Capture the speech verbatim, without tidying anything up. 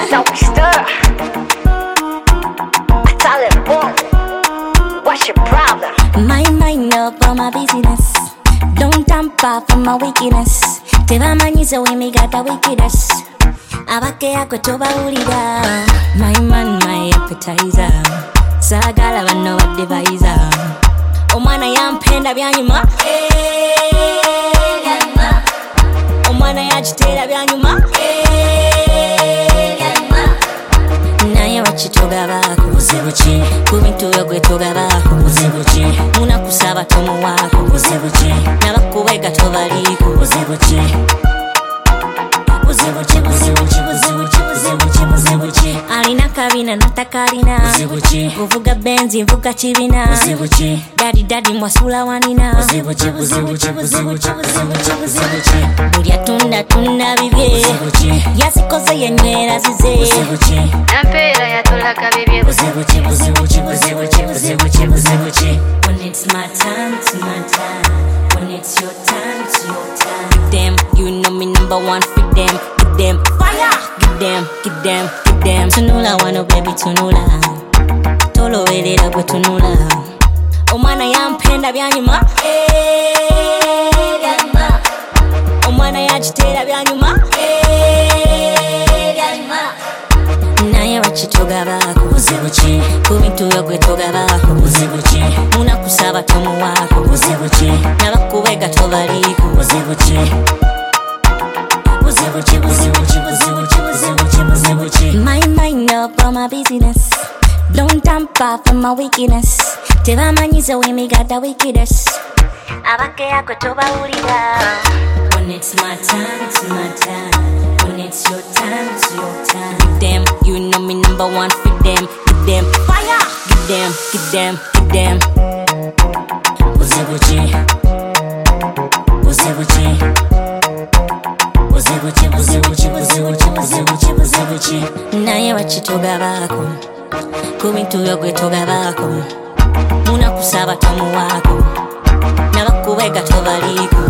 So we stir. I tell it, boom. What's your problem? My mind up on my business. Don't tamper for my wickedness. Tebamanyize we me got the wickedness. Abake yako tobawulira. My man, my appetizer. Sagala bano badevaiza. Omwana yampenda byanyuma. Byanyuma. Omwana yachitera byanyuma. Byanyuma. Naye wachitogabako buzibu ki? Kubintu byogwe togabako buzibu ki? Munakusaba tomuwaako buzibu ki? Nabakubega tobaliko buzibu ki? Buzibu ki, buzibu ki, buzibu ki, buzibu ki, buzibu ki? Alina kabina natakalina buzibu ki? Kuvuga benzi mvuga kibina buzibu ki? Daddy daddy mwasula wanina buzibu ki, buzibu ki, buzibu ki, buzibu ki, buzibu ki? Buli atunda tunda bibye buzibu ki? Yazikoze yenywera zize buzibu ki? Nampeera yatulaga bibye buzibu ki, buzibu ki, buzibu ki, buzibu ki, buzibu ki? When it's my time, it's my time. When it's your time, it's your time. Give them, you know me number one for them. Give them fire. Give them, give them, give them. Tunula wano baby tunula. Tolo welera gwe tunula. Omwana yampenda byanyuma. Byanyuma. Omwana yachitera byanyuma. Byanyuma. Naye wachitogabako buzibu ki? Kubintu byogwe togabako buzibu ki? Munakusaba tomuwaako buzibu ki? Nabakubega tobaliko buzibu ki? Buzibu ki, buzibu ki, buzibu ki, buzibu ki, buzibu ki? My mind up on my business. Don't tamper for my wickedness. Tebamanyize we me got the wickedness. Abake yako tobawulira. When it's my time, it's my time. When it's your time, it's your time. Give them, you know me number one for them. Give them fire. Give them, give them, give them. Buzibu ki, buzibu ki, buzibu ki, buzibu ki, buzibu ki, buzibu ki, buzibu ki? Naye wachitogabako. Kubintu byogwe togabako. Munakusaba tomuwaako. Nabakubega tobaliko